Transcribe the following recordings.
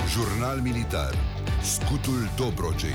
Jurnal militar. Scutul Dobrogei.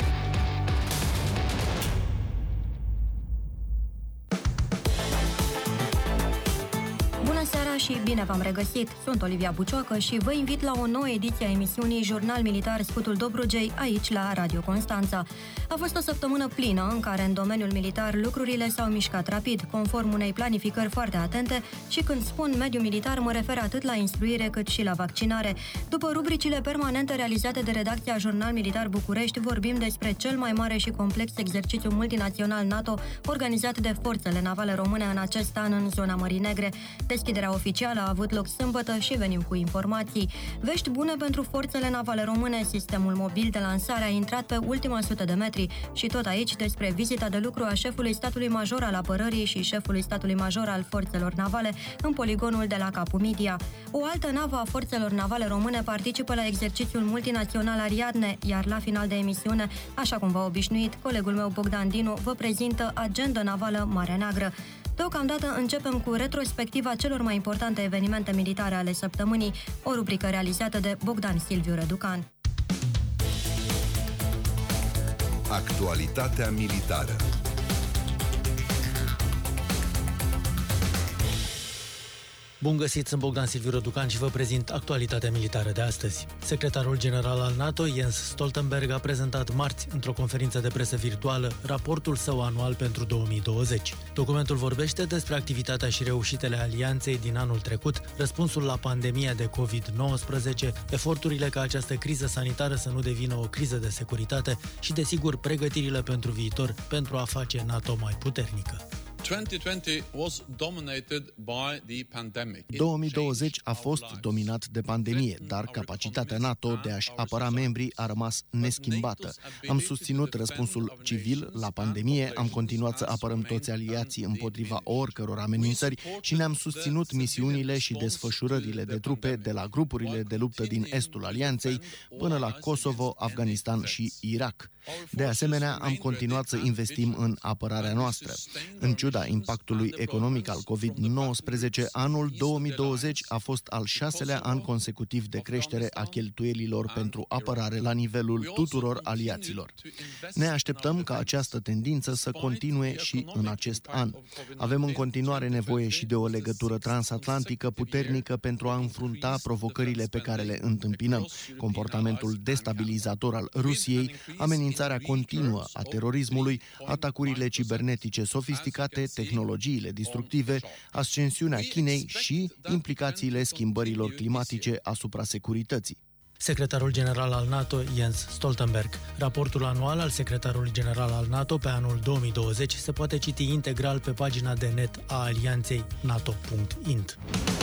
Și bine v-am regăsit! Sunt Olivia Bucioacă și vă invit la o nouă ediție a emisiunii Jurnal Militar Scutul Dobrogei aici la Radio Constanța. A fost o săptămână plină în care în domeniul militar lucrurile s-au mișcat rapid, conform unei planificări foarte atente și când spun mediul militar mă refer atât la instruire cât și la vaccinare. După rubricile permanente realizate de redacția Jurnal Militar București, vorbim despre cel mai mare și complex exercițiu multinațional NATO organizat de forțele navale române în acest an în zona Mării Negre. Deschiderea oficială a avut loc sâmbătă și venim cu informații. Vești bune pentru forțele navale române, sistemul mobil de lansare a intrat pe ultima 100 de metri și tot aici despre vizita de lucru a șefului statului major al apărării și șefului statului major al forțelor navale în poligonul de la Capul Midia. O altă navă a forțelor navale române participă la exercițiul multinațional Ariadne, iar la final de emisiune, așa cum v-a obișnuit, colegul meu Bogdan Dinu vă prezintă agenda navală Marea Neagră. Deocamdată începem cu retrospectiva celor mai importante evenimente militare ale săptămânii, o rubrică realizată de Bogdan Silviu Răducan. Actualitatea militară. Bun găsit, sunt Bogdan Silviu Răducan și vă prezint actualitatea militară de astăzi. Secretarul general al NATO, Jens Stoltenberg, a prezentat marți, într-o conferință de presă virtuală, raportul său anual pentru 2020. Documentul vorbește despre activitatea și reușitele alianței din anul trecut, răspunsul la pandemia de COVID-19, eforturile ca această criză sanitară să nu devină o criză de securitate și, desigur, pregătirile pentru viitor pentru a face NATO mai puternică. 2020 a fost dominat de pandemie, dar capacitatea NATO de a-și apăra membrii a rămas neschimbată. Am susținut răspunsul civil la pandemie, am continuat să apărăm toți aliații împotriva oricăror amenințări și ne-am susținut misiunile și desfășurările de trupe de la grupurile de luptă din estul alianței până la Kosovo, Afganistan și Irak. De asemenea, am continuat să investim în apărarea noastră. În ciuda impactului economic al COVID-19, anul 2020 a fost al 6-lea an consecutiv de creștere a cheltuielilor pentru apărare la nivelul tuturor aliaților. Ne așteptăm ca această tendință să continue și în acest an. Avem în continuare nevoie și de o legătură transatlantică puternică pentru a înfrunta provocările pe care le întâmpinăm, comportamentul destabilizator al Rusiei, amenințarea continuă a terorismului, atacurile cibernetice sofisticate, tehnologiile destructive, ascensiunea Chinei și implicațiile schimbărilor climatice asupra securității. Secretarul general al NATO, Jens Stoltenberg. Raportul anual al secretarului general al NATO pe anul 2020 se poate citi integral pe pagina de net a alianței NATO.int.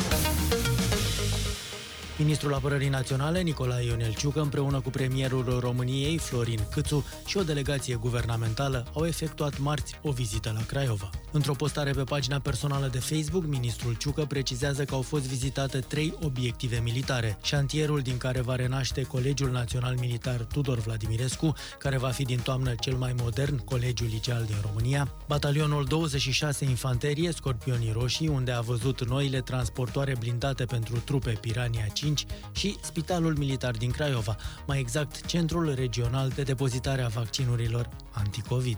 Ministrul Apărării Naționale, Nicolae Ionel-Ciucă, împreună cu premierul României, Florin Câțu, și o delegație guvernamentală au efectuat marți o vizită la Craiova. Într-o postare pe pagina personală de Facebook, ministrul Ciucă precizează că au fost vizitate 3 obiective militare: șantierul din care va renaște Colegiul Național Militar Tudor Vladimirescu, care va fi din toamnă cel mai modern colegiu liceal din România, batalionul 26 Infanterie, Scorpionii Roșii, unde a văzut noile transportoare blindate pentru trupe Pirania 5 și Spitalul Militar din Craiova, mai exact Centrul Regional de Depozitare a Vaccinurilor anti-Covid.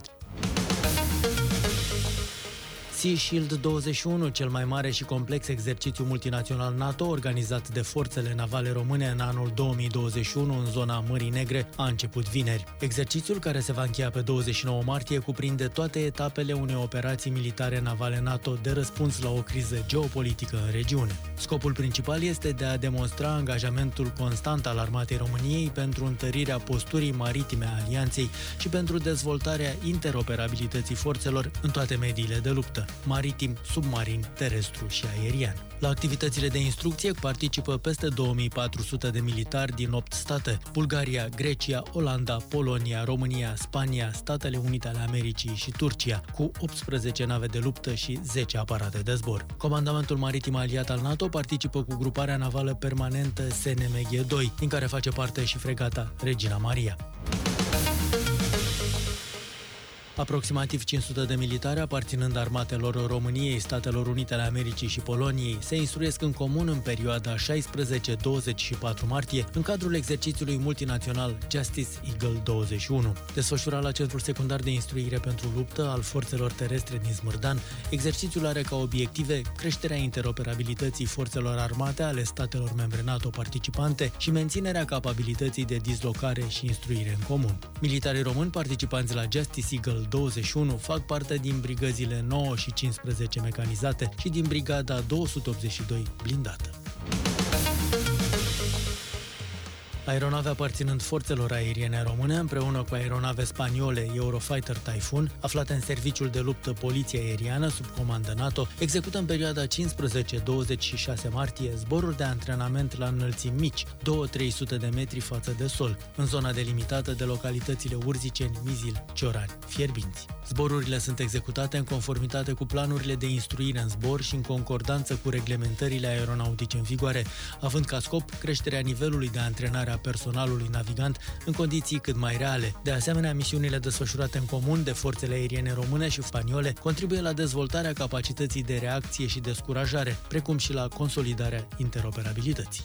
Sea Shield 21, cel mai mare și complex exercițiu multinațional NATO organizat de forțele navale române în anul 2021 în zona Mării Negre, a început vineri. Exercițiul, care se va încheia pe 29 martie, cuprinde toate etapele unei operații militare navale NATO de răspuns la o criză geopolitică în regiune. Scopul principal este de a demonstra angajamentul constant al Armatei României pentru întărirea posturii maritime a alianței și pentru dezvoltarea interoperabilității forțelor în toate mediile de luptă: maritim, submarin, terestru și aerian. La activitățile de instrucție participă peste 2400 de militari din 8 state: Bulgaria, Grecia, Olanda, Polonia, România, Spania, Statele Unite ale Americii și Turcia, cu 18 nave de luptă și 10 aparate de zbor. Comandamentul maritim aliat al NATO participă cu gruparea navală permanentă SNMG-2, din care face parte și fregata Regina Maria. Aproximativ 500 de militari aparținând armatelor României, Statelor Unite ale Americii și Poloniei se instruiesc în comun în perioada 16-24 martie în cadrul exercițiului multinațional Justice Eagle 21. Desfășurat la Centrul Secundar de Instruire pentru Luptă al Forțelor Terestre din Smârdan, exercițiul are ca obiective creșterea interoperabilității forțelor armate ale statelor membre NATO participante și menținerea capabilității de dislocare și instruire în comun. Militarii români participanți la Justice Eagle 21 fac parte din brigăzile 9 și 15 mecanizate și din brigada 282 blindată. Aeronave aparținând forțelor aeriene române, împreună cu aeronave spaniole Eurofighter Typhoon, aflate în serviciul de luptă poliție aeriană sub comandă NATO, execută în perioada 15-26 martie zboruri de antrenament la înălțimi mici, 200-300 de metri față de sol, în zona delimitată de localitățile Urziceni, Mizil, Ciorani, Fierbinți. Zborurile sunt executate în conformitate cu planurile de instruire în zbor și în concordanță cu reglementările aeronautice în vigoare, având ca scop creșterea nivelului de antrenare a personalului navigant în condiții cât mai reale. De asemenea, misiunile desfășurate în comun de forțele aeriene române și spaniole contribuie la dezvoltarea capacității de reacție și descurajare, precum și la consolidarea interoperabilității.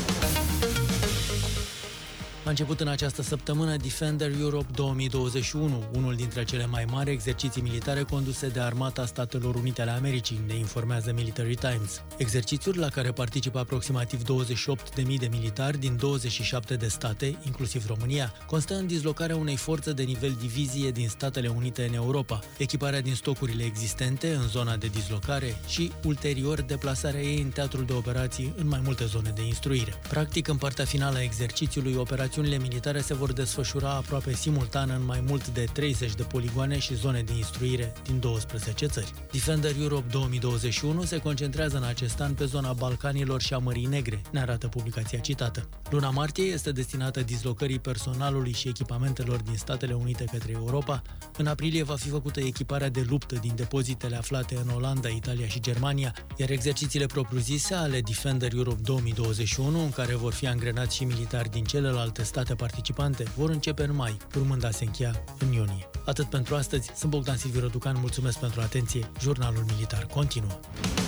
A început în această săptămână Defender Europe 2021, unul dintre cele mai mari exerciții militare conduse de Armata Statelor Unite ale Americii, ne informează Military Times. Exercițiul, la care participă aproximativ 28.000 de militari din 27 de state, inclusiv România, constă în dislocarea unei forțe de nivel divizie din Statele Unite în Europa, echiparea din stocurile existente în zona de dislocare și, ulterior, deplasarea ei în teatrul de operații în mai multe zone de instruire. Practic, în partea finală a exercițiului, operațiunile militare se vor desfășura aproape simultan în mai mult de 30 de poligoane și zone de instruire din 12 țări. Defender Europe 2021 se concentrează în acest an pe zona Balcanilor și a Mării Negre, ne arată publicația citată. Luna martie este destinată dislocării personalului și echipamentelor din Statele Unite către Europa. În aprilie va fi făcută echiparea de luptă din depozitele aflate în Olanda, Italia și Germania, iar exercițiile propriu-zise ale Defender Europe 2021, în care vor fi angrenați și militari din celelalte state participante, vor începe în mai, urmând a se încheia în iunie. Atât pentru astăzi, sunt Bogdan Silviu Răducan, mulțumesc pentru atenție, Jurnalul Militar continuă.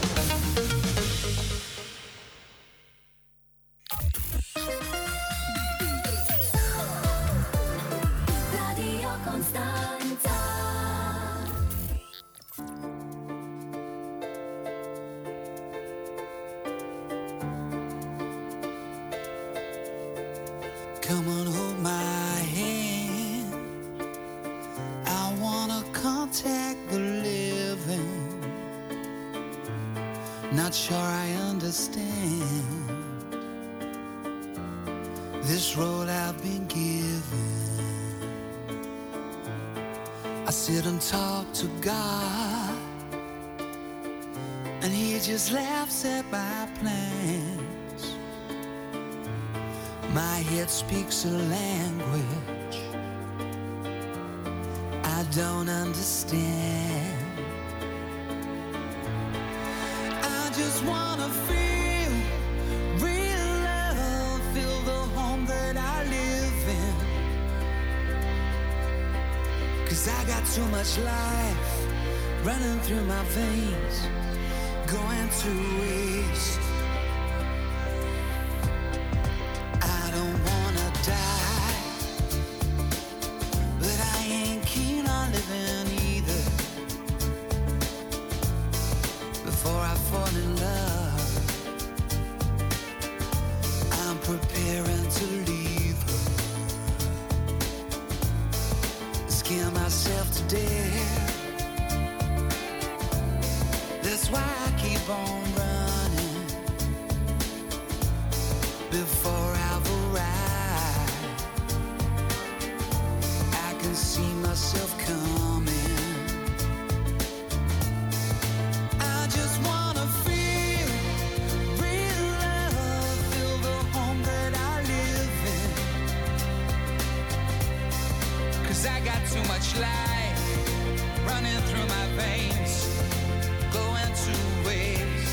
Come and hold my hand. I wanna contact the living. Not sure I understand this role I've been given. I sit and talk to God, and He just laughs at my plans. My head speaks a language I don't understand. I just wanna feel real love, feel the home that I live in. 'Cause I got too much life running through my veins, going to waste. Preparing to leave her, scare myself to death. That's why I keep on running before I've arrived. I can see myself coming. I just wanna feel real love, feel the home that I live in. 'Cause I got too much life running through my veins, going to waste.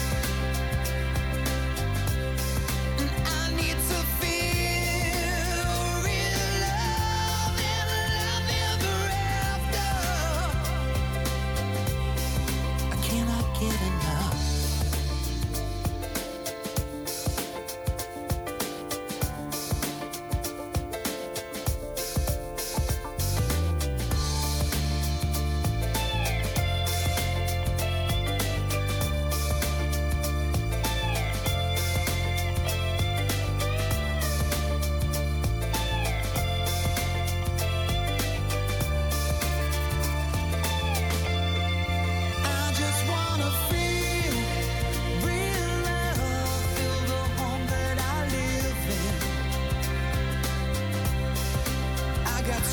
And I need to feel real love and love ever after.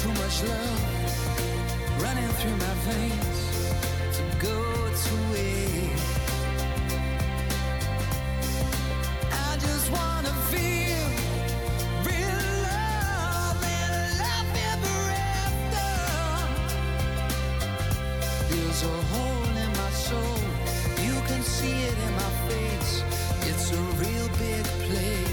too much love running through my veins to go to waste. I just wanna feel real love and love ever after. There's a hole in my soul, you can see it in my face. It's a real big place.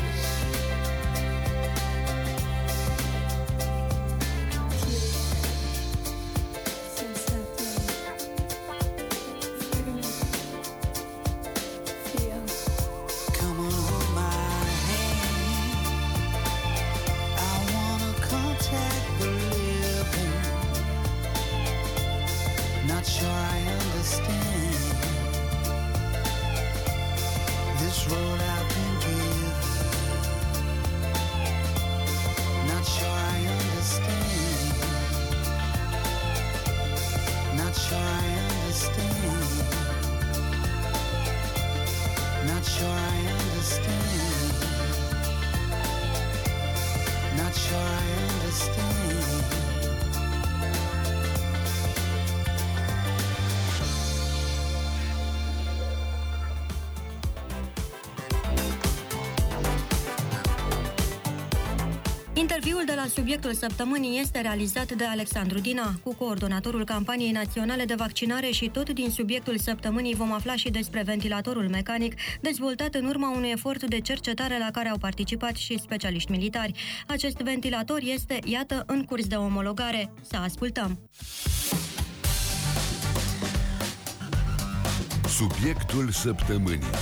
Interviul de la subiectul săptămânii este realizat de Alexandru Dina, cu coordonatorul campaniei naționale de vaccinare, și tot din subiectul săptămânii vom afla și despre ventilatorul mecanic, dezvoltat în urma unui efort de cercetare la care au participat și specialiști militari. Acest ventilator este, iată, în curs de omologare. Să ascultăm! Subiectul săptămânii.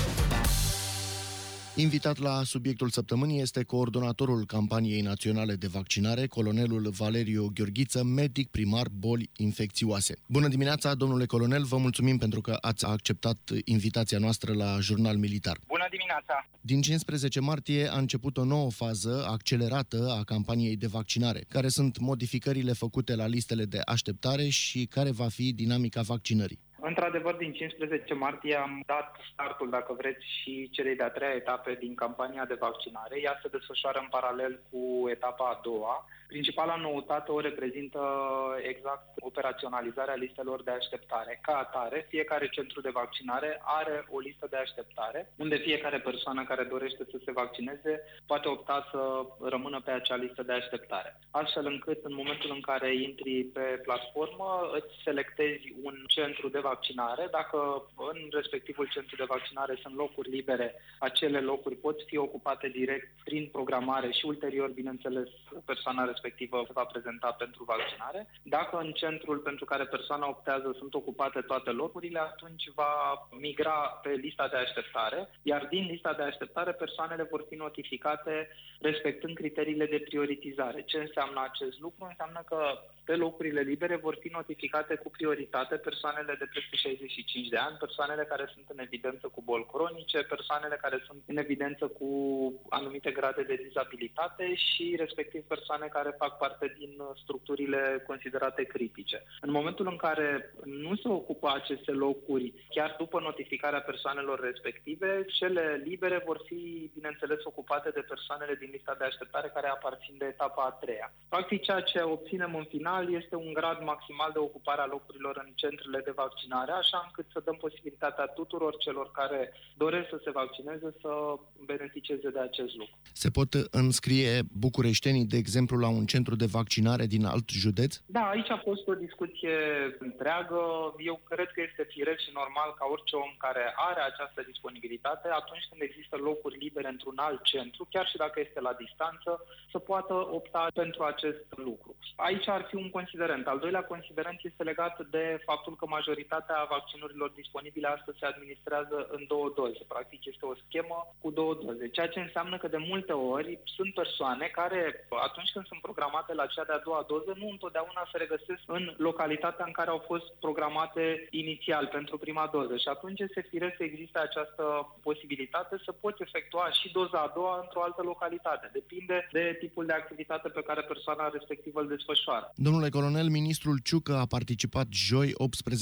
Invitat la subiectul săptămânii este coordonatorul campaniei naționale de vaccinare, colonelul Valeriu Gheorghiță, medic primar boli infecțioase. Bună dimineața, domnule colonel, vă mulțumim pentru că ați acceptat invitația noastră la Jurnal Militar. Bună dimineața! Din 15 martie a început o nouă fază accelerată a campaniei de vaccinare. Care sunt modificările făcute la listele de așteptare și care va fi dinamica vaccinării? Într-adevăr, din 15 martie am dat startul, dacă vreți, și celei de-a treia etape din campania de vaccinare. Ea se desfășoară în paralel cu etapa a doua. Principala noutate o reprezintă exact operaționalizarea listelor de așteptare. Ca atare, fiecare centru de vaccinare are o listă de așteptare, unde fiecare persoană care dorește să se vaccineze poate opta să rămână pe acea listă de așteptare. Astfel încât, în momentul în care intri pe platformă, îți selectezi un centru de vaccinare. Dacă în respectivul centru de vaccinare sunt locuri libere, acele locuri pot fi ocupate direct prin programare și ulterior, bineînțeles, persoana respectivă se va prezenta pentru vaccinare. Dacă în centrul pentru care persoana optează sunt ocupate toate locurile, atunci va migra pe lista de așteptare, iar din lista de așteptare persoanele vor fi notificate respectând criteriile de prioritizare. Ce înseamnă acest lucru? Înseamnă că pe locurile libere vor fi notificate cu prioritate persoanele de peste 65 de ani, persoanele care sunt în evidență cu boli cronice, persoanele care sunt în evidență cu anumite grade de dizabilitate și respectiv persoane care fac parte din structurile considerate critice. În momentul în care nu se ocupă aceste locuri, chiar după notificarea persoanelor respective, cele libere vor fi, bineînțeles, ocupate de persoanele din lista de așteptare care aparțin de etapa a treia. Practic, ceea ce obținem în final este un grad maximal de ocupare a locurilor în centrele de vaccinare, așa încât să dăm posibilitatea tuturor celor care doresc să se vaccineze să beneficieze de acest lucru. Se pot înscrie bucureștenii, de exemplu, la un centru de vaccinare din alt județ? Da, aici a fost o discuție întreagă. Eu cred că este firesc și normal ca orice om care are această disponibilitate, atunci când există locuri libere într-un alt centru, chiar și dacă este la distanță, să poată opta pentru acest lucru. Aici ar fi un considerent. Al doilea considerent este legat de faptul că majoritatea vaccinurilor disponibile astăzi se administrează în 2 doze. Practic este o schemă cu 2 doze, ceea ce înseamnă că de multe ori sunt persoane care, atunci când sunt programate la cea de-a doua doză, nu întotdeauna se regăsesc în localitatea în care au fost programate inițial pentru prima doză. Și atunci este firesc să existe această posibilitate să poți efectua și doza a doua într-o altă localitate. Depinde de tipul de activitate pe care persoana respectivă îl desfășoară. Domnule colonel, ministrul Ciucă a participat joi, 18 martie,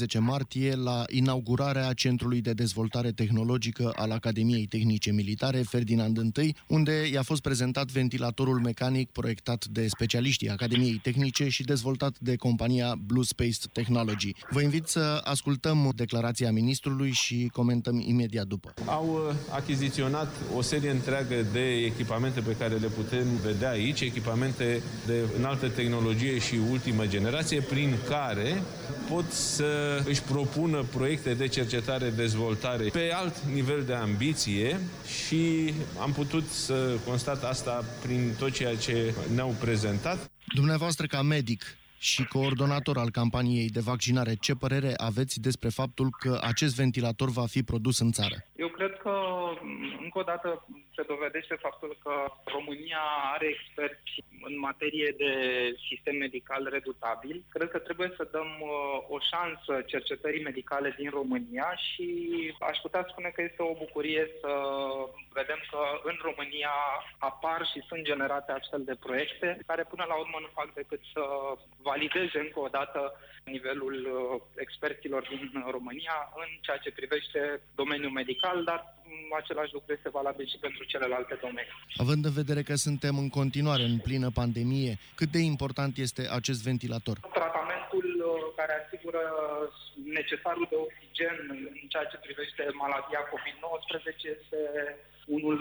martie la inaugurarea Centrului de Dezvoltare Tehnologică al Academiei Tehnice Militare Ferdinand I, unde i-a fost prezentat ventilatorul mecanic proiectat de specialiștii Academiei Tehnice și dezvoltat de compania Blue Space Technology. Vă invit să ascultăm declarația ministrului și comentăm imediat după. Au achiziționat o serie întreagă de echipamente pe care le putem vedea aici, echipamente de înaltă tehnologie și ultimă generație, prin care pot să își propună proiecte de cercetare-dezvoltare pe alt nivel de ambiție și am putut să constat asta prin tot ceea ce ne-au prezentat. Dumneavoastră, ca medic și coordonator al campaniei de vaccinare, ce părere aveți despre faptul că acest ventilator va fi produs în țară? Eu cred că, încă o dată, se dovedește faptul că România are experți în materie de sistem medical redutabil. Cred că trebuie să dăm o șansă cercetării medicale din România și aș putea spune că este o bucurie să vedem că în România apar și sunt generate astfel de proiecte care până la urmă nu fac decât să valideze încă o dată nivelul experților din România în ceea ce privește domeniul medical, dar același lucru este valabil și pentru celelalte domenii. Având în vedere că suntem în continuare în plină pandemie, cât de important este acest ventilator? Tratamentul care asigură necesarul de oxigen în ceea ce privește maladia COVID-19 este unul,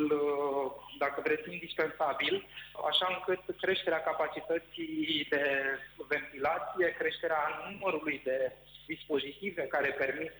dacă vreți, indispensabil, așa încât creșterea capacității de ventilație, creșterea numărului de dispozitive care permit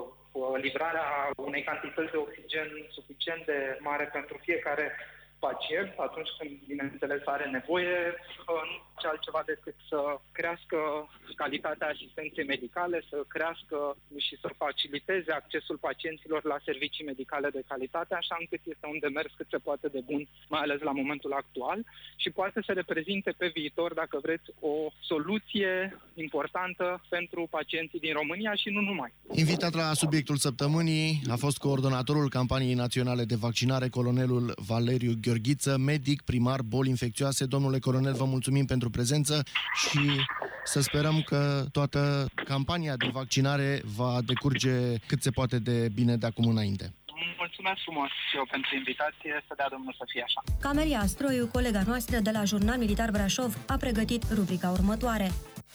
livrarea unei cantități de oxigen suficient de mare pentru fiecare pacient, atunci când, bineînțeles, are nevoie, nu face altceva decât să crească calitatea asistenței medicale, să crească și să faciliteze accesul pacienților la servicii medicale de calitate, așa încât este un demers cât se poate de bun, mai ales la momentul actual, și poate să reprezinte pe viitor, dacă vreți, o soluție importantă pentru pacienții din România și nu numai. Invitat la subiectul săptămânii a fost coordonatorul campaniei naționale de vaccinare, colonelul Valeriu Gheorghiță, medic, primar, boli infecțioase. Domnule colonel, vă mulțumim pentru prezență și să sperăm că toată campania de vaccinare va decurge cât se poate de bine de acum înainte. Mulțumesc frumos și eu pentru invitație, să dea Domnul să fie așa. Camelia Stroiu, colega noastră de la Jurnal Militar Brașov, a pregătit rubrica următoare.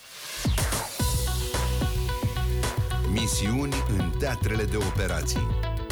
Misiuni în teatrele de operații.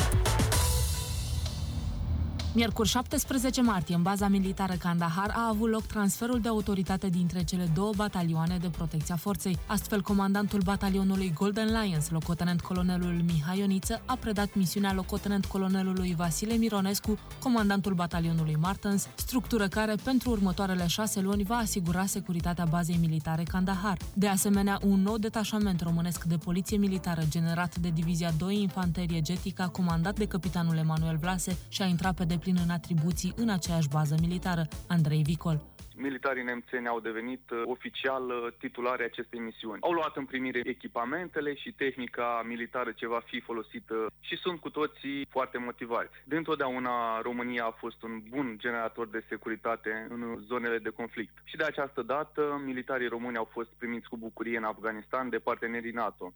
Miercuri 17 martie, în baza militară Kandahar, a avut loc transferul de autoritate dintre cele două batalioane de protecție a forței. Astfel, comandantul batalionului Golden Lions, locotenent colonelul Mihai Ioniță, a predat misiunea locotenent colonelului Vasile Mironescu, comandantul batalionului Martens, structură care, pentru următoarele 6 luni, va asigura securitatea bazei militare Kandahar. De asemenea, un nou detașament românesc de poliție militară, generat de Divizia 2 Infanterie Getica, comandat de capitanul Emanuel Vlase, și-a intrat pe deplin în atribuții în aceeași bază militară. Andrei Vicol. Militarii nemțeni au devenit oficial titulari acestei misiuni. Au luat în primire echipamentele și tehnica militară ce va fi folosită și sunt cu toții foarte motivați. Dintotdeauna România a fost un bun generator de securitate în zonele de conflict. Și de această dată, militarii români au fost primiți cu bucurie în Afganistan de partenerii NATO.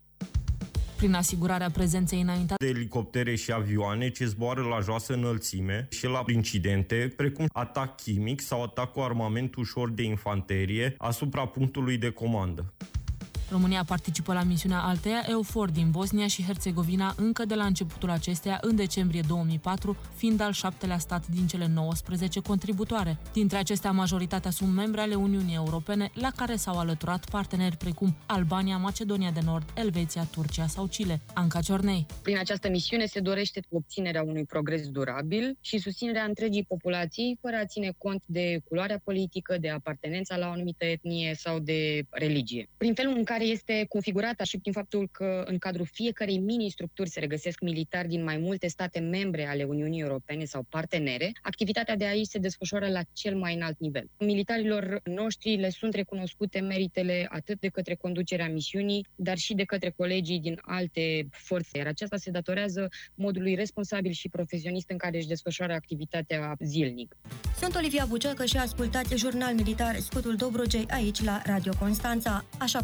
Prin asigurarea prezenței înaintate de elicoptere și avioane ce zboară la joasă înălțime și la incidente, precum atac chimic sau atac cu armament ușor de infanterie asupra punctului de comandă. România participă la misiunea Altea EUFOR din Bosnia și Herțegovina încă de la începutul acesteia, în decembrie 2004, fiind al 7-lea stat din cele 19 contributoare. Dintre acestea, majoritatea sunt membre ale Uniunii Europene, la care s-au alăturat parteneri precum Albania, Macedonia de Nord, Elveția, Turcia sau Chile. Anca Ciornei. Prin această misiune se dorește obținerea unui progres durabil și susținerea întregii populații, fără a ține cont de culoarea politică, de apartenența la o anumită etnie sau de religie. Prin felul în care este configurată și prin faptul că în cadrul fiecărei mini-structuri se regăsesc militari din mai multe state membre ale Uniunii Europene sau partenere, activitatea de aici se desfășoară la cel mai înalt nivel. Militarilor noștri le sunt recunoscute meritele atât de către conducerea misiunii, dar și de către colegii din alte forțe, iar aceasta se datorează modului responsabil și profesionist în care își desfășoară activitatea zilnic. Sunt Olivia Buciocă și ascultați Jurnal Militar Scutul Dobrogei aici la Radio Constanța. Așa cum ați aflat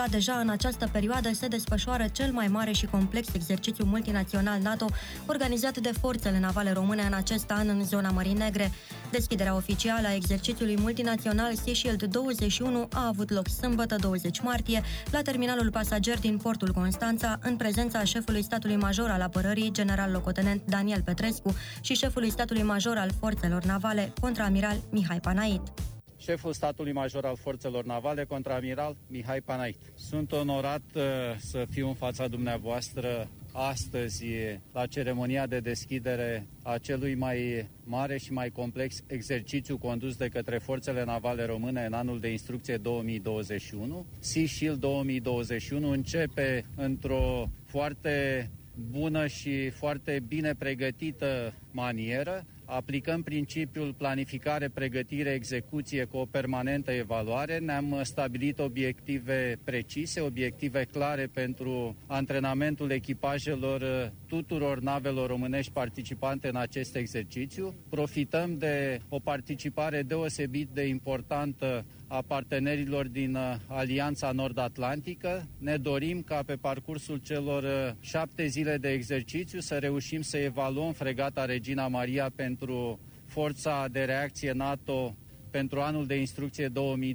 aflat deja, în această perioadă se desfășoară cel mai mare și complex exercițiu multinațional NATO organizat de forțele navale române în acest an în zona Mării Negre. Deschiderea oficială a exercițiului multinațional Sea Shield 21 a avut loc sâmbătă 20 martie la terminalul pasager din portul Constanța, în prezența șefului statului major al apărării, general-locotenent Daniel Petrescu, și șefului statului major al forțelor navale, contraamiral Mihai Panait. Șeful statului major al forțelor navale, contraamiral Mihai Panait. Sunt onorat să fiu în fața dumneavoastră astăzi la ceremonia de deschidere a celui mai mare și mai complex exercițiu condus de către forțele navale române în anul de instrucție 2021. Sea Shield 2021 începe într-o foarte bună și foarte bine pregătită manieră. Aplicăm principiul planificare, pregătire, execuție cu o permanentă evaluare. Ne-am stabilit obiective precise, obiective clare pentru antrenamentul echipajelor tuturor navelor românești participante în acest exercițiu. Profităm de o participare deosebit de importantă a partenerilor din Alianța Nord-Atlantică. Ne dorim ca pe parcursul celor 7 zile de exercițiu să reușim să evaluăm fregata Regina Maria pentru forța de reacție NATO pentru anul de instrucție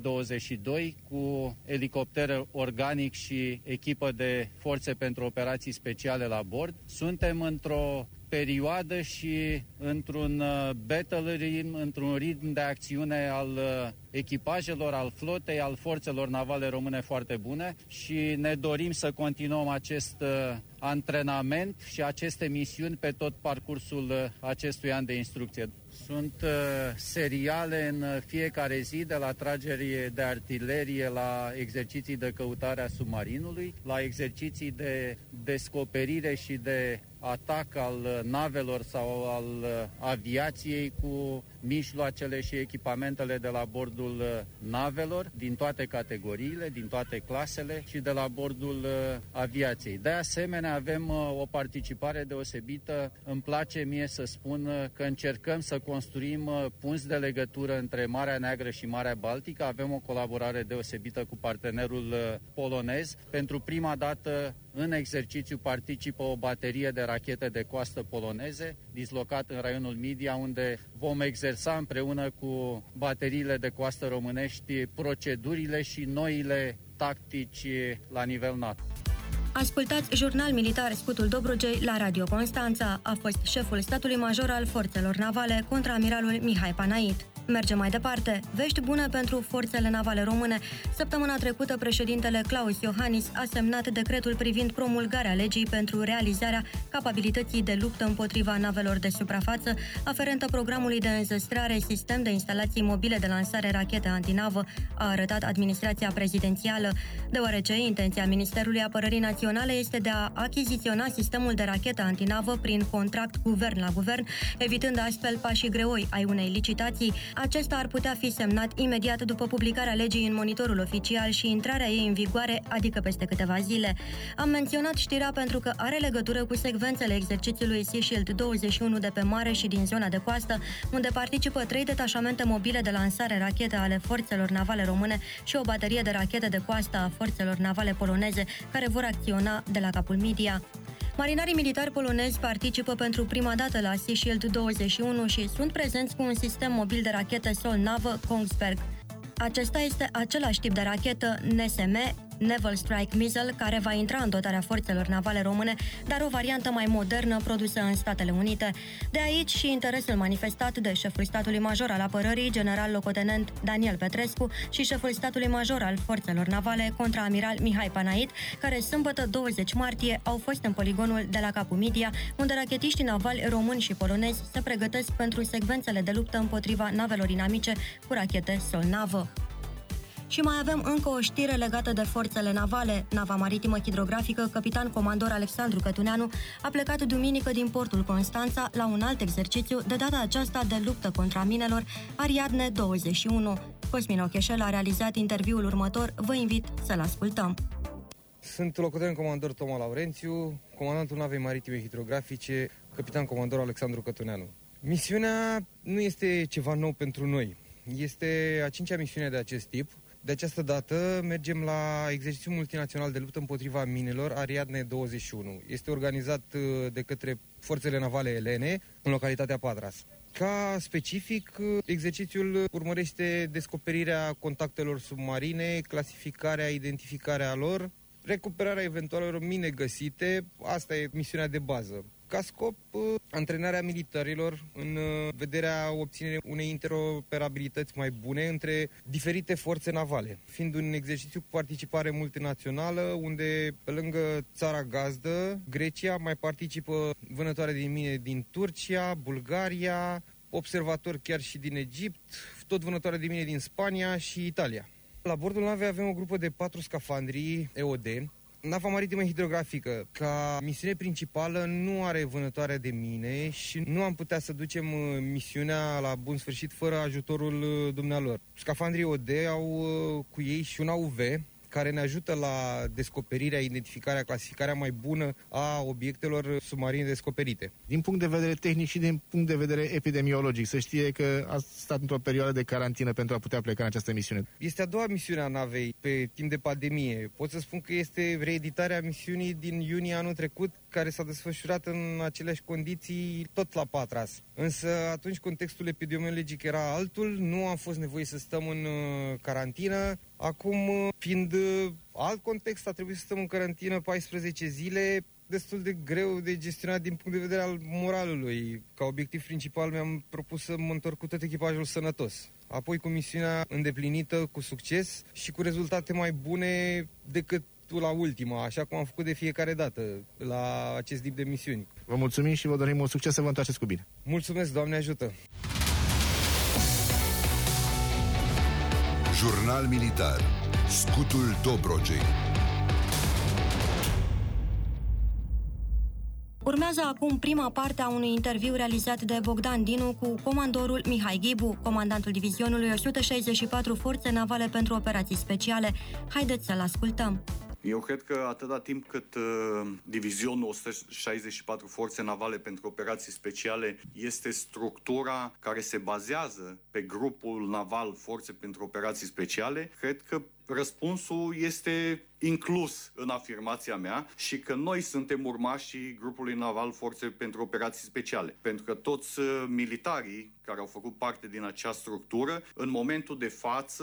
2022 cu elicopter organic și echipă de forțe pentru operații speciale la bord. Suntem într-o perioadă și într-un battle ritm, într-un ritm de acțiune al echipajelor, al flotei, al forțelor navale române foarte bune și ne dorim să continuăm acest antrenament și aceste misiuni pe tot parcursul acestui an de instrucție. Sunt seriale în fiecare zi, de la trageri de artilerie la exerciții de căutare a submarinului, la exerciții de descoperire și de atac al navelor sau al aviației cu mijloacele și echipamentele de la bordul navelor, din toate categoriile, din toate clasele și de la bordul aviației. De asemenea, avem o participare deosebită. Îmi place mie să spun că încercăm să construim punți de legătură între Marea Neagră și Marea Baltică. Avem o colaborare deosebită cu partenerul polonez. Pentru prima dată în exercițiu participă o baterie de rachete de coastă poloneze, dislocat în raionul Midia, unde vom exersa împreună cu bateriile de coastă românești procedurile și noile tactici la nivel NATO. Ascultați Jurnal Militar Scutul Dobrogei la Radio Constanța. A fost șeful statului major al forțelor navale, contraamiralul Mihai Panait. Mergem mai departe. Vești bune pentru forțele navale române. Săptămâna trecută, președintele Claus Iohannis a semnat decretul privind promulgarea legii pentru realizarea capabilității de luptă împotriva navelor de suprafață, aferentă programului de înzestrare sistem de instalații mobile de lansare rachete antinavă, a arătat administrația prezidențială, deoarece intenția Ministerului Apărării Naționale este de a achiziționa sistemul de rachetă antinavă prin contract guvern la guvern, evitând astfel pașii greoi ai unei licitații. Acesta ar putea fi semnat imediat după publicarea legii în monitorul oficial și intrarea ei în vigoare, adică peste câteva zile. Am menționat știrea pentru că are legătură cu secvențele exercițiului Sea Shield 21 de pe mare și din zona de coastă, unde participă 3 detașamente mobile de lansare rachete ale forțelor navale române și o baterie de rachete de coastă a forțelor navale poloneze, care vor acționa de la capul Midia. Marinarii militari polonezi participă pentru prima dată la Sea Shield 21 și sunt prezenți cu un sistem mobil de rachete sol-navă Kongsberg. Acesta este același tip de rachetă NSM, Naval Strike Missile, care va intra în dotarea forțelor navale române, dar o variantă mai modernă produsă în Statele Unite. De aici și interesul manifestat de șeful statului major al apărării, general-locotenent Daniel Petrescu, și șeful statului major al forțelor navale, contraamiral Mihai Panait, care sâmbătă 20 martie au fost în poligonul de la capul Midia, unde rachetiștii navali români și polonezi se pregătesc pentru secvențele de luptă împotriva navelor inamice cu rachete sol-navă. Și mai avem încă o știre legată de forțele navale. Nava maritimă hidrografică, capitan comandor Alexandru Cătuneanu, a plecat duminică din portul Constanța la un alt exercițiu, de data aceasta de luptă contra minelor, Ariadne 21. Cosmin Ocheșel a realizat interviul următor, vă invit să-l ascultăm. Sunt locotenent comandor Toma Laurențiu, comandantul navei maritime hidrografice, capitan comandor Alexandru Cătuneanu. Misiunea nu este ceva nou pentru noi. Este a 5-a misiune de acest tip. De această dată mergem la exercițiul multinațional de luptă împotriva minelor Ariadne 21. Este organizat de către forțele navale elene în localitatea Patras. Ca specific, exercițiul urmărește descoperirea contactelor submarine, clasificarea, identificarea lor, recuperarea eventualelor mine găsite. Asta e misiunea de bază. Ca scop, antrenarea militarilor în vederea obținerii unei interoperabilități mai bune între diferite forțe navale, fiind un exercițiu cu participare multinațională, unde pe lângă țara gazdă, Grecia, mai participă vânătoare de mine din Turcia, Bulgaria, observatori chiar și din Egipt, tot vânătoare de mine din Spania și Italia. La bordul navei avem o grupă de 4 scafandri EOD. Nava maritimă hidrografică, ca misiune principală, nu are vânătoare de mine și nu am putea să ducem misiunea la bun sfârșit fără ajutorul dumnealor. Scafandrii OD au cu ei și un AUV, care ne ajută la descoperirea, identificarea, clasificarea mai bună a obiectelor submarine descoperite. Din punct de vedere tehnic și din punct de vedere epidemiologic, să știe că a stat într-o perioadă de carantină pentru a putea pleca în această misiune. Este a doua misiune a navei pe timp de pandemie. Pot să spun că este reeditarea misiunii din iunie anul trecut, care s-a desfășurat în aceleași condiții tot la Patras. Însă atunci contextul epidemiologic era altul, nu am fost nevoiți să stăm în carantină. Acum, fiind alt context, a trebuit să stăm în carantină 14 zile, destul de greu de gestionat din punct de vedere al moralului. Ca obiectiv principal mi-am propus să mă întorc cu tot echipajul sănătos. Apoi cu misiunea îndeplinită cu succes și cu rezultate mai bune decât la ultima, așa cum am făcut de fiecare dată la acest tip de misiuni. Vă mulțumim și vă dorim mult succes, să vă întoarceți cu bine. Mulțumesc, Doamne ajută! Jurnal militar. Scutul Dobrogei. Urmează acum prima parte a unui interviu realizat de Bogdan Dinu cu comandorul Mihai Ghibu, comandantul divizionului 164 Forțe Navale pentru Operații Speciale. Haideți să-l ascultăm. Eu cred că atâta timp cât divizionul 164 Forțe Navale pentru Operații Speciale este structura care se bazează pe grupul naval Forțe pentru Operații Speciale, cred că răspunsul este inclus în afirmația mea și că noi suntem urmașii grupului naval Forțe pentru Operații Speciale. Pentru că toți militarii care au făcut parte din acea structură, în momentul de față,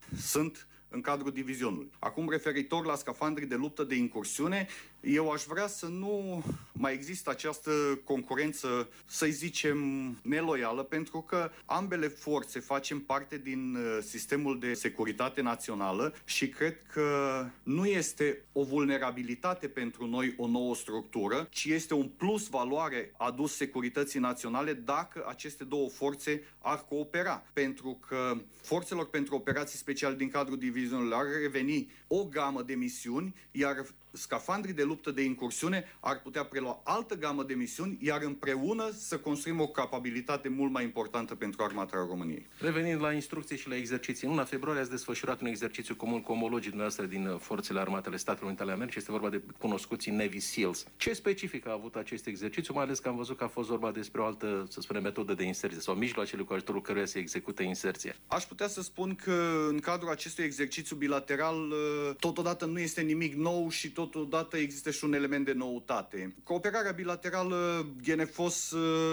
sunt în cadrul divizionului. Acum, referitor la scafandrii de luptă de incursiune, eu aș vrea să nu mai există această concurență, să-i zicem, neloială, pentru că ambele forțe facem parte din sistemul de securitate națională și cred că nu este o vulnerabilitate pentru noi o nouă structură, ci este un plus valoare adus securității naționale dacă aceste două forțe ar coopera. Pentru că forțelor pentru operații speciale din cadrul divizionului ar reveni o gamă de misiuni, iar scafandrii de luptă de incursiune ar putea prelua altă gamă de misiuni, iar împreună să construim o capabilitate mult mai importantă pentru Armata României. Revenind la instrucții și la exerciții, în luna februarie ați desfășurat un exercițiu comun cu omologii dumneavoastră din Forțele Armatele Statelor Unite ale Americii. Este vorba de cunoscuții Navy SEALs. Ce specific a avut acest exercițiu, mai ales că am văzut că a fost vorba despre o altă, să spunem, metodă de inserție sau mijloacele cu ajutorul căruia se execută inserția? Aș putea să spun că în cadrul acestui exercițiu bilateral totodată nu este nimic nou și totodată există și un element de noutate. Cooperarea bilaterală GNFOS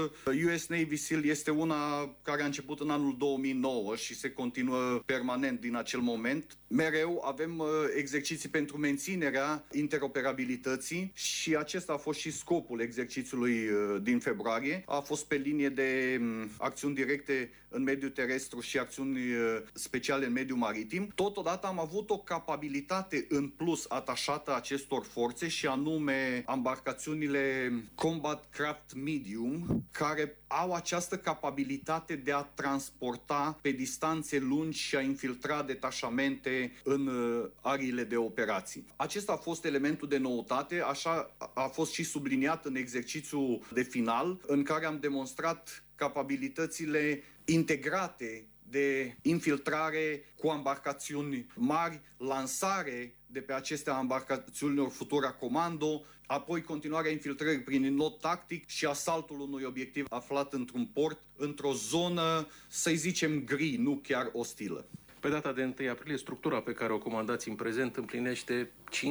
US Navy SEAL este una care a început în anul 2009 și se continuă permanent din acel moment. Mereu avem exerciții pentru menținerea interoperabilității și acesta a fost și scopul exercițiului din februarie. A fost pe linie de acțiuni directe în mediul terestru și acțiuni speciale în mediul maritim. Totodată am avut o capabilitate în plus atașată acestor forțe și anume embarcațiunile Combat Craft Medium, care au această capabilitate de a transporta pe distanțe lungi și a infiltra detașamente în ariile de operații. Acesta a fost elementul de noutate, așa a fost și subliniat în exercițiul de final, în care am demonstrat capabilitățile integrate de infiltrare cu embarcațiuni mari, lansare de pe aceste embarcațiuni Futura Comando, apoi continuarea infiltrării prin not tactic și asaltul unui obiectiv aflat într-un port, într-o zonă, să-i zicem, gri, nu chiar ostilă. Pe data de 1 aprilie, structura pe care o comandați în prezent împlinește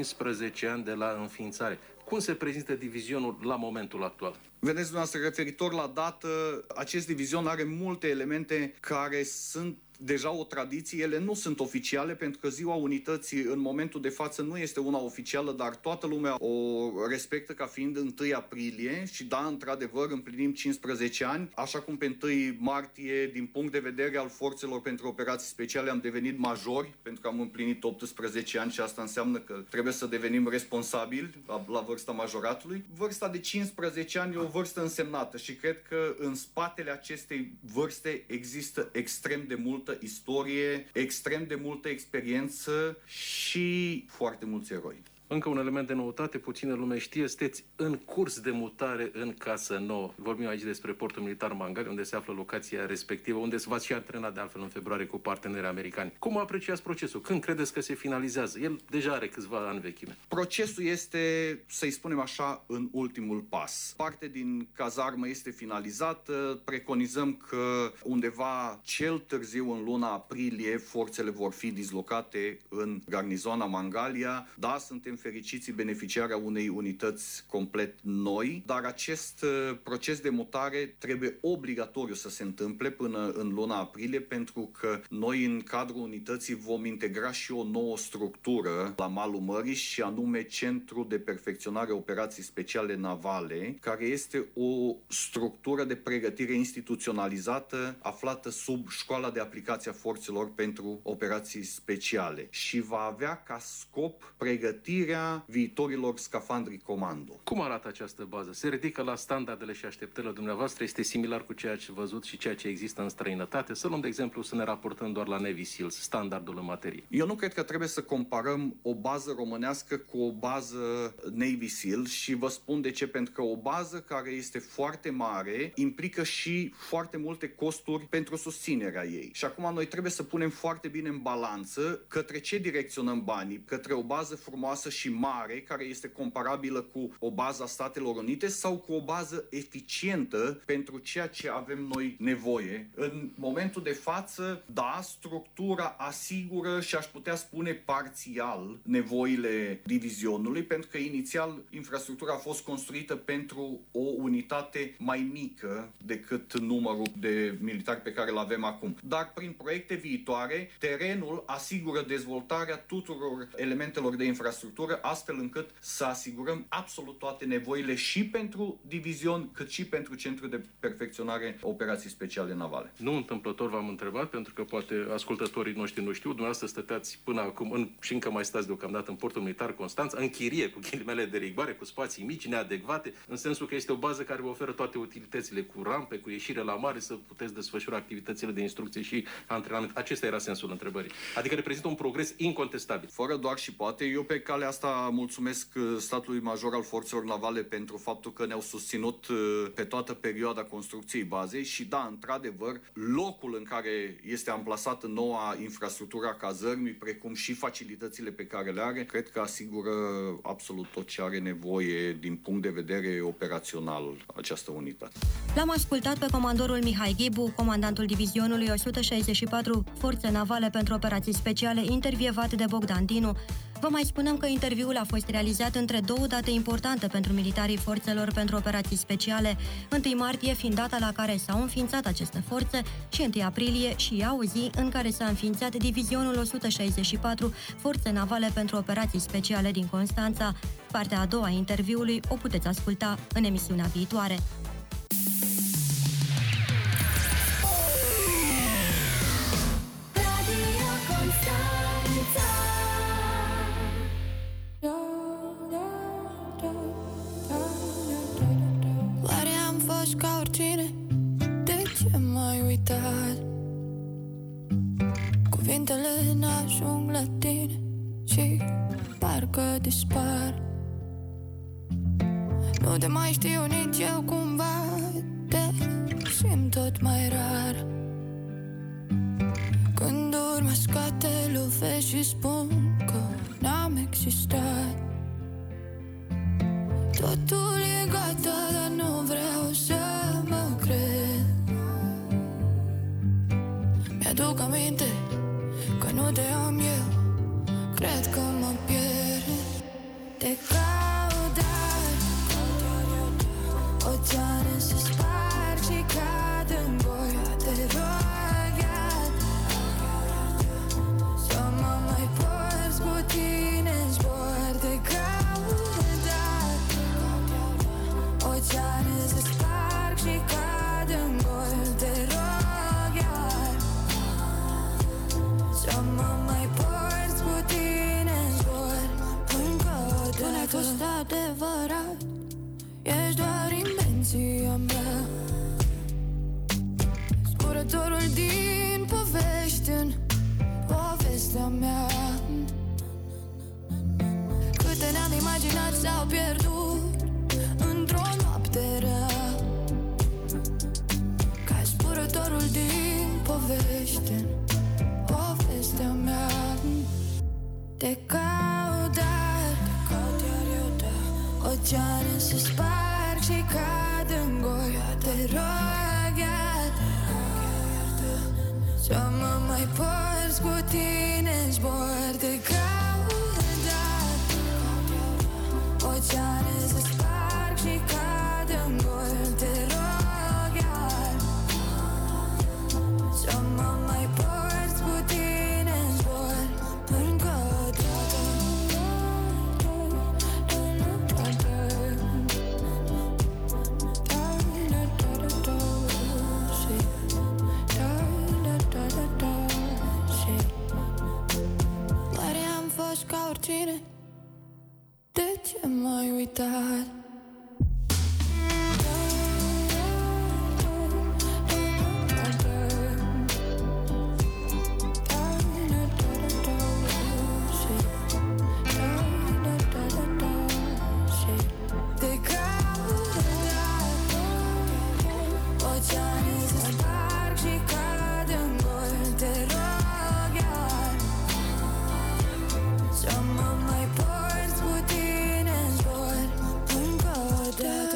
15 ani de la înființare. Cum se prezintă divizionul la momentul actual? Vedeți, dumneavoastră, referitor la dată, acest divizion are multe elemente care sunt deja o tradiție. Ele nu sunt oficiale, pentru că Ziua Unității în momentul de față nu este una oficială, dar toată lumea o respectă ca fiind 1 aprilie și da, într-adevăr, împlinim 15 ani, așa cum pe 1 martie, din punct de vedere al forțelor pentru operații speciale, am devenit majori, pentru că am împlinit 18 ani și asta înseamnă că trebuie să devenim responsabili la vârsta majoratului. Vârsta de 15 ani e o vârstă însemnată și cred că în spatele acestei vârste există extrem de multă istorie, extrem de multă experiență și foarte mulți eroi. Încă un element de noutate, puțină lume știe, sunteți în curs de mutare în casă nouă. Vorbim aici despre portul militar Mangalia, unde se află locația respectivă, unde v-ați și antrenat de altfel în februarie cu parteneri americani. Cum apreciați procesul? Când credeți că se finalizează? El deja are câțiva ani vechime. Procesul este, să-i spunem așa, în ultimul pas. Parte din cazarmă este finalizată, preconizăm că undeva cel târziu în luna aprilie forțele vor fi dislocate în garnizoana Mangalia. Da, suntem fericiți beneficiarea unei unități complet noi, dar acest proces de mutare trebuie obligatoriu să se întâmple până în luna aprilie, pentru că noi în cadrul unității vom integra și o nouă structură la malul mării, și anume Centru de Perfecționare Operații Speciale Navale, care este o structură de pregătire instituționalizată aflată sub Școala de Aplicație a Forțelor pentru Operații Speciale și va avea ca scop pregătirea viitorilor scafandri comando. Cum arată această bază? Se ridică la standardele și așteptările dumneavoastră? Este similar cu ceea ce văzut și ceea ce există în străinătate? Să luăm de exemplu, să ne raportăm doar la Navy SEALs, standardul în materie. Eu nu cred că trebuie să comparăm o bază românească cu o bază Navy SEAL și vă spun de ce. Pentru că o bază care este foarte mare implică și foarte multe costuri pentru susținerea ei. Și acum noi trebuie să punem foarte bine în balanță către ce direcționăm banii, către o bază frumoasă și mare, care este comparabilă cu o bază a Statelor Unite, sau cu o bază eficientă pentru ceea ce avem noi nevoie. În momentul de față, da, structura asigură și aș putea spune parțial nevoile divizionului, pentru că inițial infrastructura a fost construită pentru o unitate mai mică decât numărul de militari pe care îl avem acum. Dar prin proiecte viitoare, terenul asigură dezvoltarea tuturor elementelor de infrastructură, astfel încât să asigurăm absolut toate nevoile și pentru divizion, cât și pentru Centrul de Perfecționare Operații Speciale Navale. Nu întâmplător v-am întrebat, pentru că poate ascultătorii noștri nu știu, dumneavoastră stăteați până acum și încă mai stați deocamdată în portul militar Constanța, în chirie, cu ghilimele de rigoare, cu spații mici, neadecvate, în sensul că este o bază care vă oferă toate utilitățile, cu rampe, cu ieșire la mare, să puteți desfășura activitățile de instrucție și antrenament. Acesta era sensul întrebării. Adică reprezintă un progres incontestabil. Fără doar și poate, eu pe calea asta mulțumesc statului major al forțelor navale pentru faptul că ne-au susținut pe toată perioada construcției bazei și da, într-adevăr, locul în care este amplasată noua infrastructură a cazărmii, precum și facilitățile pe care le are, cred că asigură absolut tot ce are nevoie din punct de vedere operațional această unitate. L-am ascultat pe comandorul Mihai Ghibu, comandantul divizionului 164 Forțe Navale pentru Operații Speciale, intervievat de Bogdan Dinu. Vă mai spunem că interviul a fost realizat între două date importante pentru militarii forțelor pentru operații speciale, 1 martie fiind data la care s-au înființat aceste forțe și 1 aprilie și ea o zi în care s-a înființat Divizionul 164 Forțe Navale pentru Operații Speciale din Constanța. Partea a doua a interviului o puteți asculta în emisiunea viitoare. Ca oricine, de ce m-ai uitat? Cuvintele n-ajung la tine și parcă dispar. Nu te mai știu nici eu cumva, te simt tot mai rar. Când urmesc te lovesc și spun că n-am existat. Totul e gata, dar nu vreau să mă cred. Mi-aduc aminte că nu te am eu, cred că mă pierd. Te caut, dar oceane se sparg și cad în goi. Te rog, iar să mă mai porți cu tine în zbor. Te caut, dar oceane se sparg și cad în goi. Te rog, iar să mă mai porți cu tine în zbor. Încă o dată, n-ai fost adevărat, ești doar invenția mea, scurătorul din povești în povestea mea. Câte ne-am imaginat s-au pierdut într-o noapte rea, ca scurătorul din povești în povestea mea. Te caut, dar oceane se sparg și cad în goi. Te rog, iar să mă mai porți cu tine în zbor. Te caut, dar oceane se sparg și cad în goi. Te rog, iar să mă mai porți cu tine în zbor. Încă o dată. Oare am fost ca oricine? De ce m-ai uitat? Te caut, oceane se sparg și cad în gol. Te rog, iar să mă mai porți cu tine în zbor. Încă o dată.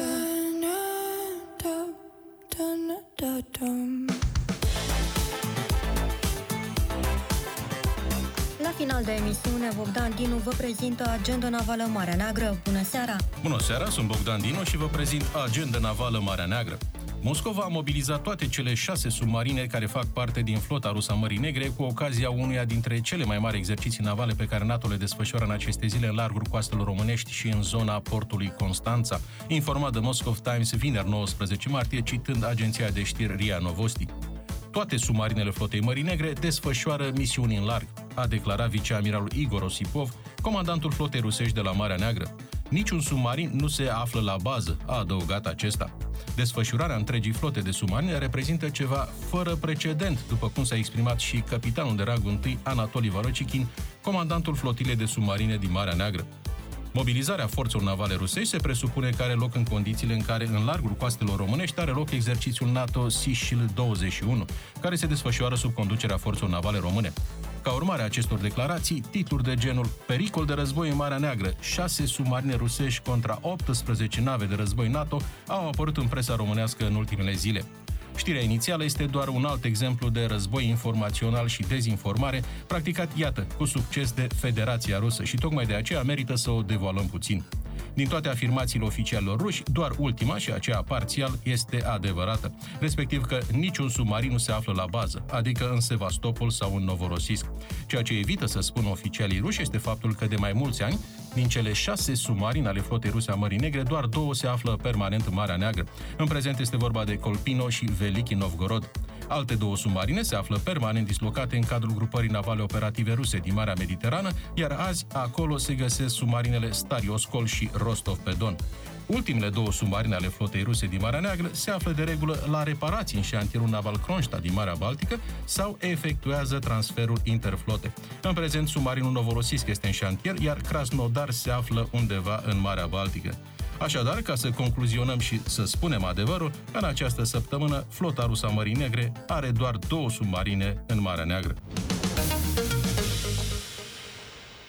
La final de emisiune, Bogdan Dinu vă prezintă Agenda Navală Marea Neagră. Bună seara! Bună seara, sunt Bogdan Dinu și vă prezint Agenda Navală Marea Neagră. Moscova a mobilizat toate cele 6 submarine care fac parte din flota rusă a Mării Negre cu ocazia unuia dintre cele mai mari exerciții navale pe care NATO le desfășoară în aceste zile în largul coastelor românești și în zona portului Constanța, informat de Moscow Times vineri 19 martie, citând agenția de știri RIA Novosti. Toate submarinele flotei Mării Negre desfășoară misiuni în larg, a declarat viceamiralul Igor Osipov, comandantul flotei rusești de la Marea Neagră. Niciun submarin nu se află la bază, a adăugat acesta. Desfășurarea întregii flote de submarine reprezintă ceva fără precedent, după cum s-a exprimat și capitanul de rangul 1 Anatoli Varocichin, comandantul flotilei de submarine din Marea Neagră. Mobilizarea forțelor navale rusești se presupune că are loc în condițiile în care în largul coastelor românești are loc exercițiul NATO Sea Shield 21, care se desfășoară sub conducerea forțelor navale române. Ca urmare a acestor declarații, titluri de genul Pericol de război în Marea Neagră, 6 submarine rusești contra 18 nave de război NATO au apărut în presa românească în ultimele zile. Știrea inițială este doar un alt exemplu de război informațional și dezinformare practicat, iată, cu succes de Federația Rusă și tocmai de aceea merită să o devaluăm puțin. Din toate afirmațiile oficialilor ruși, doar ultima și aceea parțial este adevărată, respectiv că niciun submarin nu se află la bază, adică în Sevastopol sau în Novorossiysk. Ceea ce evită să spună oficialii ruși este faptul că de mai mulți ani, din cele 6 submarine ale flotei ruse a Mării Negre, doar 2 se află permanent în Marea Neagră. În prezent este vorba de Kolpino și Veliki Novgorod. Alte 2 submarine se află permanent dislocate în cadrul grupării navale operative ruse din Marea Mediterană, iar azi acolo se găsesc submarinele Stary Oskol și Rostov-pe-Don. Ultimele 2 submarine ale flotei ruse din Marea Neagră se află de regulă la reparații în șantierul naval Kronstadt din Marea Baltică sau efectuează transferul interflote. În prezent, submarinul Novorossiysk este în șantier, iar Krasnodar se află undeva în Marea Baltică. Așadar, ca să concluzionăm și să spunem adevărul, în această săptămână, flota rusă a Mării Negre are doar 2 submarine în Marea Neagră.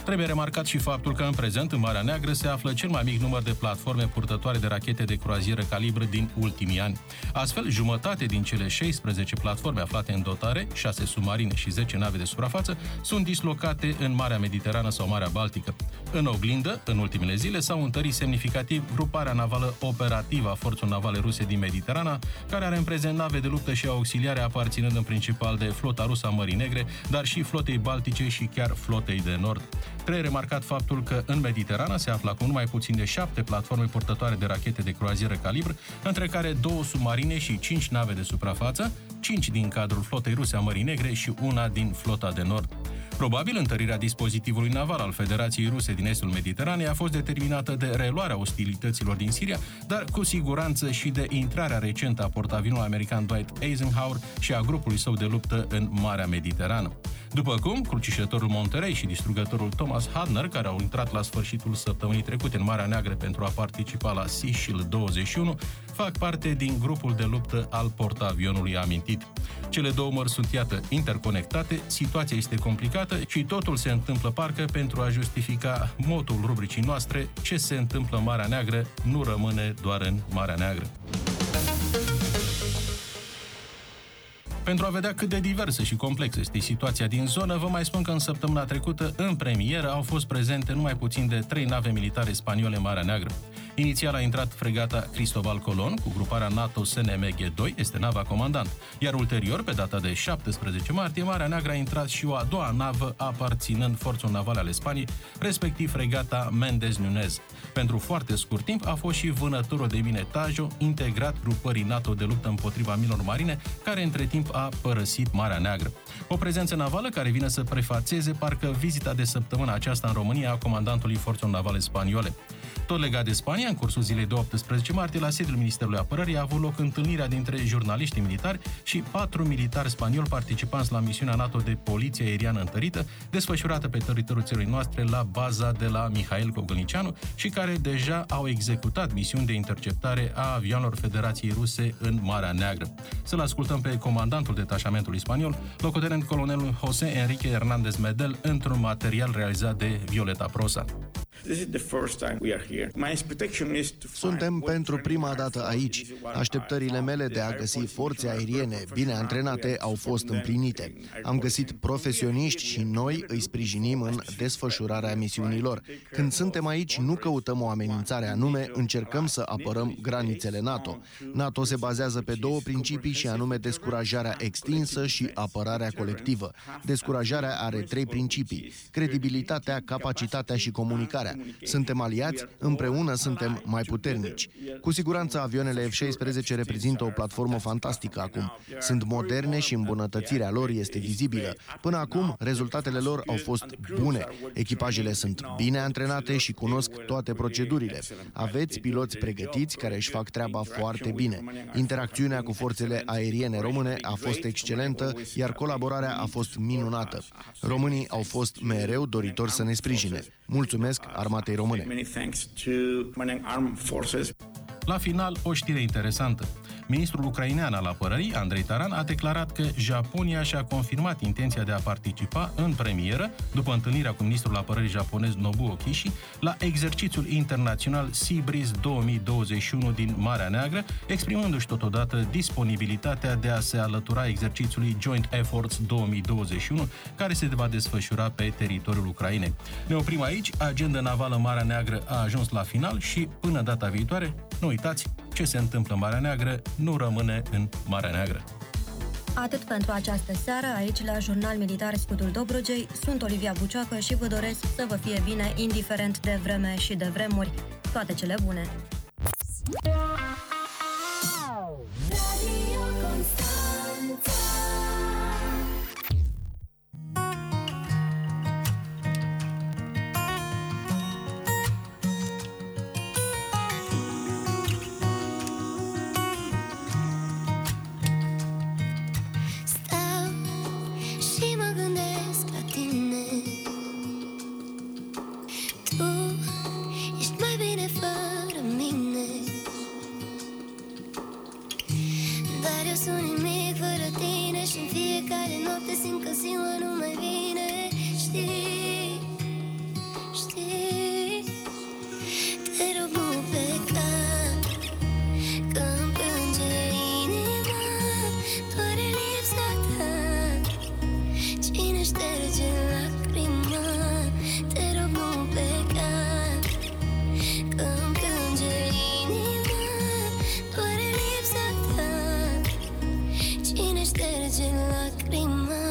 Trebuie remarcat și faptul că în prezent în Marea Neagră se află cel mai mic număr de platforme purtătoare de rachete de croazieră calibr din ultimii ani. Astfel, jumătate din cele 16 platforme aflate în dotare, 6 submarine și 10 nave de suprafață, sunt dislocate în Marea Mediterană sau Marea Baltică. În oglindă, în ultimele zile, s-au întărit semnificativ gruparea navală operativă a forțelor navale ruse din Mediterana, care are în prezent nave de luptă și auxiliare aparținând în principal de flota rusă a Mării Negre, dar și flotei Baltice și chiar flotei de nord. Trebuie remarcat faptul că în Mediterana se află acum numai puțin de 7 platforme purtătoare de rachete de croazieră calibr, între care 2 submarine și 5 nave de suprafață, 5 din cadrul flotei ruse a Mării Negre și una din flota de nord. Probabil întărirea dispozitivului naval al Federației Ruse din estul Mediteranei a fost determinată de reluarea ostilităților din Siria, dar cu siguranță și de intrarea recentă a portavionului american Dwight Eisenhower și a grupului său de luptă în Marea Mediterană. După cum, crucișătorul Monterey și distrugătorul Thomas Hadner, care au intrat la sfârșitul săptămânii trecute în Marea Neagră pentru a participa la Sea Shield 21, fac parte din grupul de luptă al portavionului amintit. Cele două mări sunt, iată, interconectate, situația este complicată și totul se întâmplă parcă pentru a justifica motul rubricii noastre: ce se întâmplă în Marea Neagră nu rămâne doar în Marea Neagră. Pentru a vedea cât de diversă și complexă este situația din zonă, vă mai spun că în săptămâna trecută, în premieră, au fost prezente numai puțin de 3 nave militare spaniole în Marea Neagră. Inițial a intrat fregata Cristobal Colon cu gruparea NATO SNMG-2, este nava comandant, iar ulterior, pe data de 17 martie, Marea Neagră a intrat și o a doua navă aparținând forțelor navale ale Spaniei, respectiv fregata Méndez Núñez. Pentru foarte scurt timp a fost și vânătorul de mine Tajo, integrat grupării NATO de luptă împotriva minelor marine, care între timp a părăsit Marea Neagră. O prezență navală care vine să prefațeze parcă vizita de săptămână aceasta în România a comandantului forțelor navale spaniole. Tot legat de Spania, în cursul zilei de 18 martie, la sediul Ministerului Apărării a avut loc întâlnirea dintre jurnaliștii militari și 4 militari spanioli participanți la misiunea NATO de poliție aeriană întărită, desfășurată pe teritoriul țării noastre la baza de la Mihail Cogălnicianu și care deja au executat misiuni de interceptare a avioanelor Federației Ruse în Marea Neagră. Să-l ascultăm pe comandantul detașamentului spaniol, locotenent colonelul José Enrique Hernández Medel, într-un material realizat de Violeta Prosa. Suntem pentru prima dată aici. Așteptările mele de a găsi forțe aeriene bine antrenate au fost împlinite. Am găsit profesioniști și noi îi sprijinim în desfășurarea misiunilor. Când suntem aici, nu căutăm o amenințare anume, încercăm să apărăm granițele NATO. NATO se bazează pe 2 principii și anume descurajarea extinsă și apărarea colectivă. Descurajarea are 3 principii: credibilitatea, capacitatea și comunicarea. Suntem aliați, împreună suntem mai puternici. Cu siguranță avioanele F-16 reprezintă o platformă fantastică acum. Sunt moderne și îmbunătățirea lor este vizibilă. Până acum, rezultatele lor au fost bune. Echipajele sunt bine antrenate și cunosc toate procedurile. Aveți piloți pregătiți care își fac treaba foarte bine. Interacțiunea cu forțele aeriene române a fost excelentă, iar colaborarea a fost minunată. Românii au fost mereu doritori să ne sprijine. Mulțumesc Armatei Române. La final, o știre interesantă. Ministrul ucrainean al apărării, Andrei Taran, a declarat că Japonia și-a confirmat intenția de a participa în premieră, după întâlnirea cu ministrul apărării japonez Nobuo Kishi, la exercițiul internațional Sea Breeze 2021 din Marea Neagră, exprimându-și totodată disponibilitatea de a se alătura exercițiului Joint Efforts 2021, care se va desfășura pe teritoriul Ucrainei. Ne oprim aici, agenda navală Marea Neagră a ajuns la final și, până data viitoare, nu uitați, ce se întâmplă în Marea Neagră nu rămâne în Marea Neagră. Atât pentru această seară, aici la Jurnal Militar Scutul Dobrogei, sunt Olivia Bucioacă și vă doresc să vă fie bine, indiferent de vreme și de vremuri. Toate cele bune! lacrimă.